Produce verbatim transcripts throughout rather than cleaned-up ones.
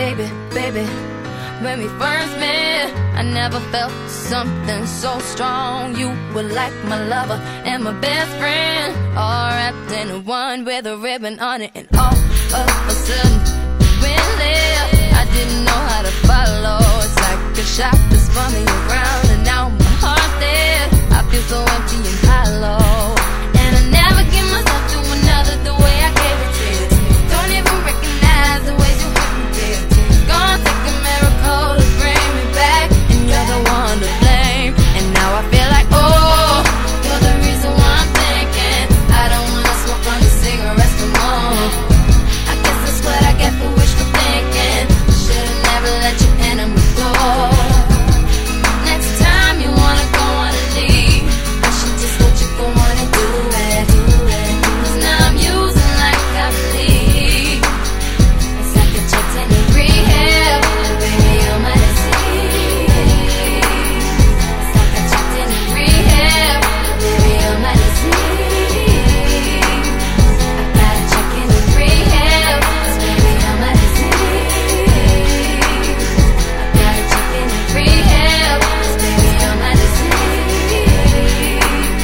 baby, baby. When we first met, I never felt something so strong. You were like my lover and my best friend, all wrapped in one with a ribbon on it. And all of a sudden, we left. I didn't know how to follow. It's like a shot that spun me around, and now my heart's there. I feel so empty and hollow, and I never give myself to another the way I gave it to you. Don't even recognize the ways you hurt me, dear. Gonna take a miracle to bring me back, and you're the one to blame. And now I feel like, oh, you're the reason why I'm thinking I don't wanna smoke on the cigarettes no more. I guess that's what I get for wishful thinking. Should've never let you in and go. Next time you wanna go on a leave, I should just let you go on and do it. Cause now I'm using like I believe. It's like a checked in a rehab, baby, you're my disease. It's like I checked in a rehab, baby, you're my disease. I gotta check in a rehab, cause baby, you're my disease. I gotta check in a rehab, cause baby, you're my disease.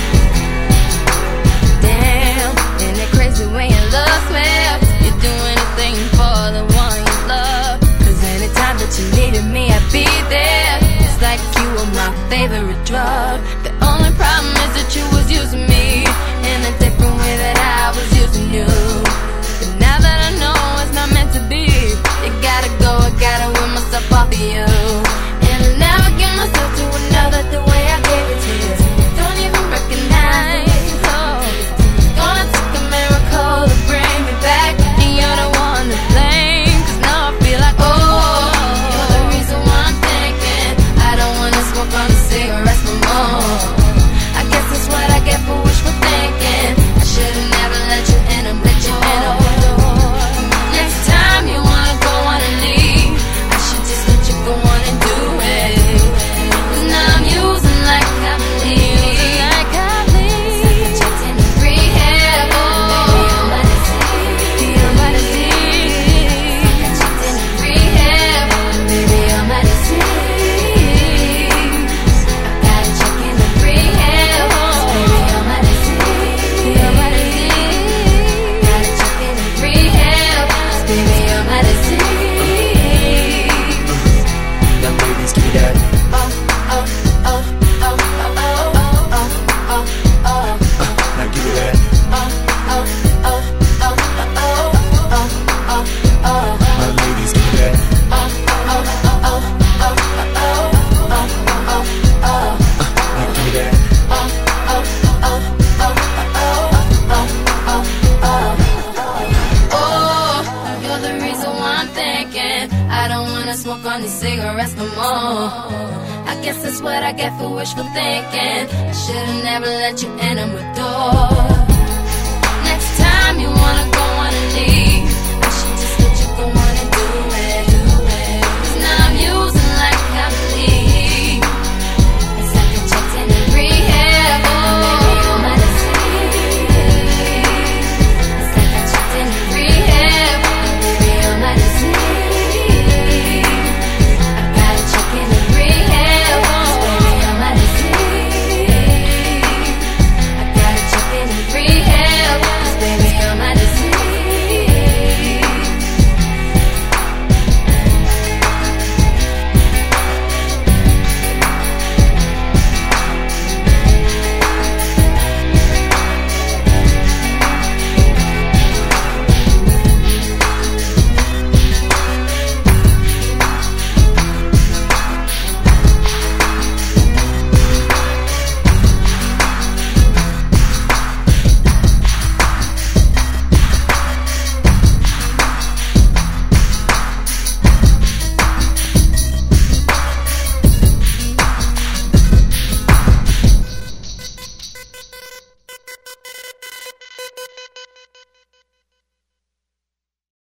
Damn, isn't it crazy when your love smells? You do anything for the one you love. Cause anytime that you needed me, I'd be there. It's like you were my favorite drug. The only problem is that you was using me in a different way that I was using you. But now that I know it's not meant to be, you gotta go, I gotta win myself off of you. And I'll never give myself to another the way I gave it to you. Don't even recognize, oh. Gonna take a miracle to bring me back, and you're the one to blame. Cause now I feel like, oh, you're the reason why I'm thinking I don't wanna smoke on the cigarettes no more. I guess that's what I get for wishful thinking. I should've never let you in and let you in over the door. Next time you wanna go on and leave, I should just let you go on and do it. Cause now I'm using like I believe. Like I believe. It's like I checked in a rehab, baby, you're my disease. You're my disease. It's like I checked in a rehab, baby, you're my disease. I gotta check in a rehab, baby, you're my disease. You're my disease. Gotta check in a rehab, baby, you're my disease. Now ladies, give me that. Oh, oh, oh, oh, oh, oh, oh, oh, oh, oh. Now give me that. Oh, oh, oh, oh, oh, oh, oh, oh. My ladies, give me that. Oh, oh, oh, oh, oh, oh, oh, oh, oh. Now give me that. Oh, oh, oh, oh, oh, oh, oh, oh. Oh, you're the reason why I'm thinking I don't wanna smoke on these cigarettes no more. I guess that's what I get for wishful thinking. I should've never let you in and door. Next time you wanna go on a leave,